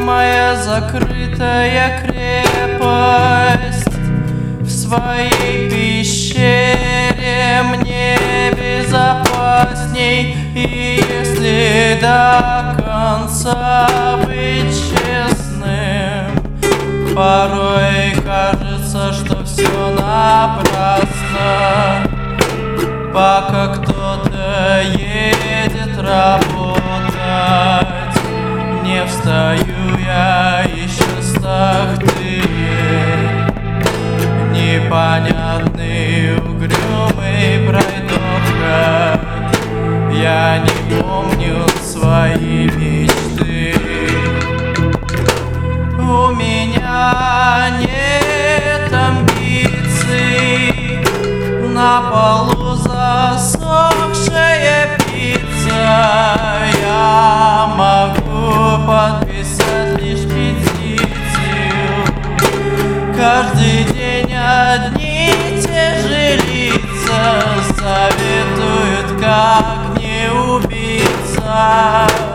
моя закрытая крепость. В своей пещере мне безопасней, и если до конца быть честным, порой кажется, что все напрасно. Пока кто-то едет работать, не встаю я еще с тахты. Непонятный угрюмый пройдоха, я не помню свои мечты. У меня нет амбиций, на полу засохшая пицца. Я могу подписать лишь петицию. Каждый день одни и те же лица советуют, как не убиться.